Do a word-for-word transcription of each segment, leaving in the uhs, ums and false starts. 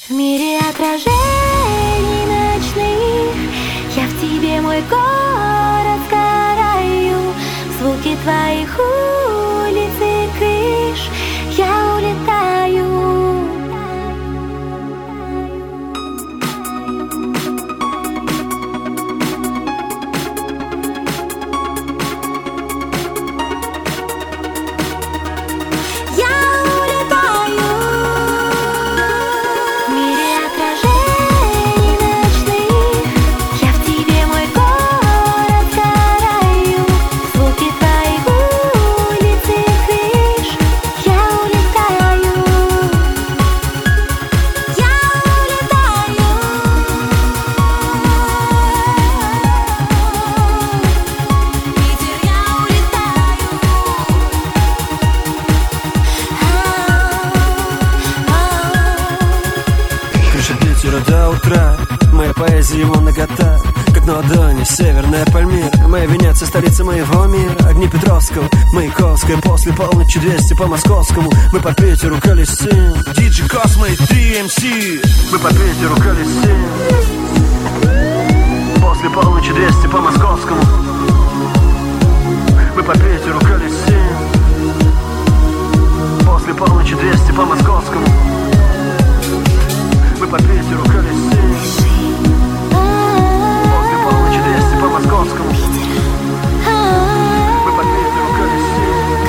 В мире отражений ночных я в тебе, мой город, сгораю. В звуке твоих улиц и крыш я улетаю. До утра моя поэзия его нагота, как на ладони северная Пальмира. Моя Венеция, столица моего мира. Огни Петровского, Маяковская. После полночи двести по московскому. Мы по Питеру колесим. Диджей Космо и три эм си. Мы по Питеру колесим. После полночи двести по московскому. Мы по Питеру колесим. После полночи двести по московскому. Мы по Питеру колесим. После полночи двести по московскому. Мы по Питеру колесим.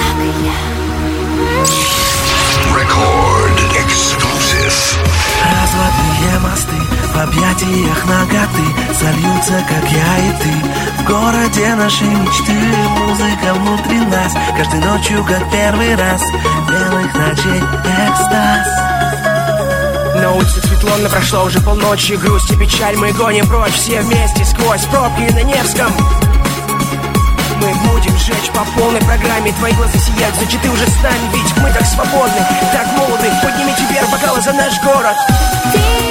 Record exclusive. Разводные мосты в объятиях наготы сольются, как я и ты. В городе нашей мечты музыка внутри нас. Каждой ночью, как первый раз. Белых ночей экстаз. На улице светло, но прошло уже полночи. Грусть и печаль мы гоним прочь. Все вместе сквозь пробки на Невском. Мы будем жечь по полной программе. Твои глаза сияют, значит ты уже с нами. Ведь мы так свободны, так молоды. Поднимите вверх бокалы за наш город. Ты